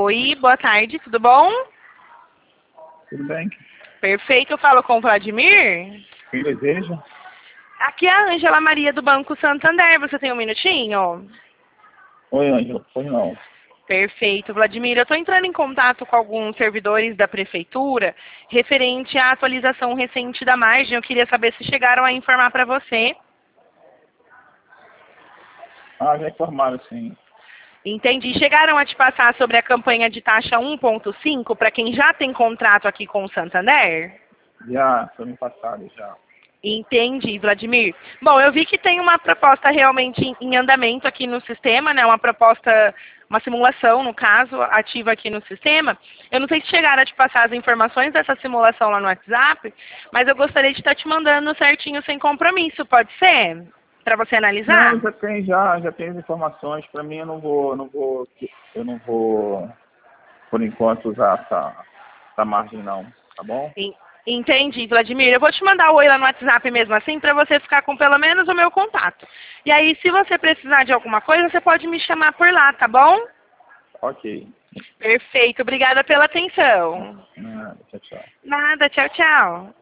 Oi, boa tarde, tudo bom? Tudo bem? Perfeito, eu falo com o Vladimir. Quem deseja? Aqui é a Ângela Maria do Banco Santander, você tem um minutinho? Oi, Ângela. Pois não. Perfeito, Vladimir. Eu estou entrando em contato com alguns servidores da Prefeitura referente à atualização recente da margem. Eu queria saber se chegaram a informar para você. Já informaram, sim. Entendi. Chegaram a te passar sobre a campanha de taxa 1,5 para quem já tem contrato aqui com o Santander? Já, foi me passado, já. Entendi, Vladimir. Bom, eu vi que tem uma proposta realmente em andamento aqui no sistema, né? Uma proposta, uma simulação, no caso, ativa aqui no sistema. Eu não sei se chegaram a te passar as informações dessa simulação lá no WhatsApp, mas eu gostaria de estar te mandando certinho sem compromisso, pode ser? Para você analisar? Não, já tem as informações. Para mim, eu não vou, por enquanto, usar essa margem, não. Tá bom? Entendi, Vladimir. Eu vou te mandar o oi lá no WhatsApp mesmo assim, para você ficar com pelo menos o meu contato. E aí, se você precisar de alguma coisa, você pode me chamar por lá, tá bom? Ok. Perfeito. Obrigada pela atenção. Tchau, tchau. Nada. Tchau, tchau.